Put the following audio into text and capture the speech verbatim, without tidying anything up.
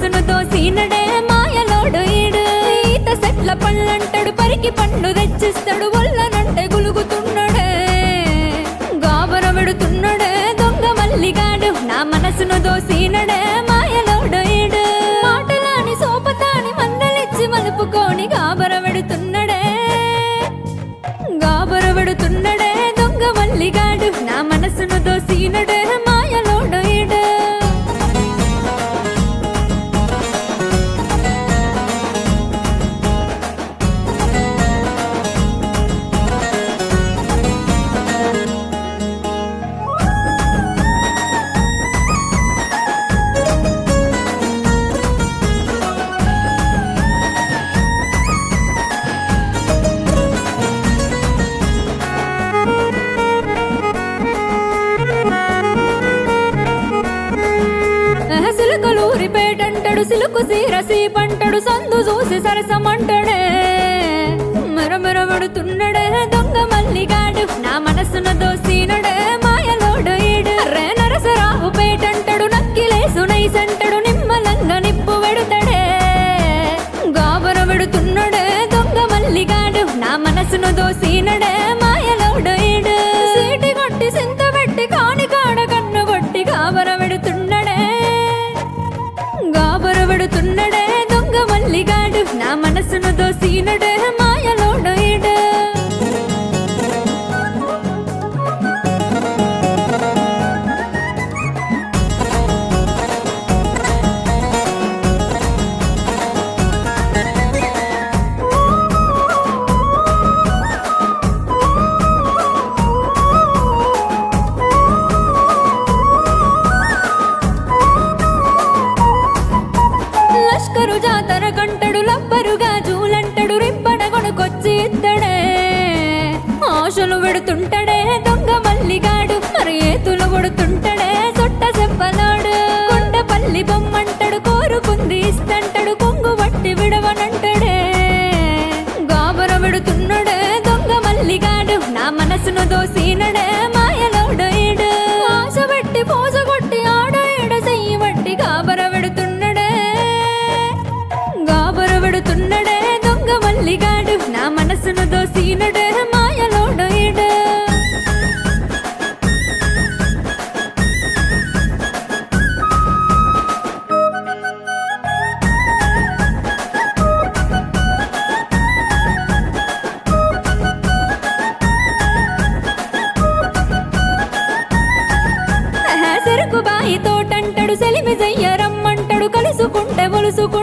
మనసును దోసినడే మాయలోడు ఈడు ఈత సెట్ల పళ్ళంటాడు పరికి పండు తెచ్చిస్తాడు ఒళ్ళనంటే గులుగుతున్నాడే గాబర పెడుతున్నాడే దొంగ మల్లిగాడు నా మనసును దోసినడే మాయలోడు ఈడు మాటలాని సోపతాని మందలిచ్చి మలుపుకొని గాబర పెడుతున్నాడే గాబర పెడుతున్నాడే దొంగ మల్లిగాడు నా మనసును దోసినడే మాయలోడు ఈడు సిలుకలూరిపేటంటాడు సిలుకు సీరసి పంటడు సందు చూసి సరసమంటాడే మరమర పడుతున్నాడే దొంగ మల్లిగాడు నా మనసును దోసినడే మాయలోడు ఈడు రే నరసరావు పేటంటాడు నక్కిలేసు నైసంటాడు నిమ్మలంగా నిప్పు పెడతాడే గాబర పెడుతున్నాడే దొంగ మల్లిగాడు నా మనసును దోసినడే మాయలోడు ఈడు సీటి కొట్టి సింత పెట్టి కాని కాడ కన్ను కొట్టి గాబర పెడుతున్నాడే గాబర పెడుతున్నాడే దొంగ మల్లిగాడు నా మనసును దోసినడే మాయలోడు ఈడు లష్కరు జాతర కంటడు లబ్బరుగా జూలంటాడు రింపడ కొనుకొచ్చి ఇత్తడే ఆశలు పెడుతుంటాడే దొంగ మల్లిగాడు మరి ఏతులు కొడుతుంటాడే సొట్ట చెప్పలాడు కొండపల్లి బొమ్మంటాడు కోరుకుంది ఇస్తంటాడు కొంగు బట్టి విడవనంటాడే గాబర పెడుతున్నాడే దొంగ మల్లిగాడు నా మనసును దోసినడే మాయలోడు ఈడు ఆశ పెట్టి పోసగొట్టి ఆడ ఈడ చెయ్యి బట్టి గాబర పెడుతున్నాడే గాబర పెడుతున్నాడే దొంగ మల్లిగాడు నా మనసును దోసినడే మాయలోడు ఈడు చెరుకు బాయి తోటంటాడు సెలిమి జయ్య రమ్మంటాడు కలుసుకుంటే ఒలుసుకుంటాడు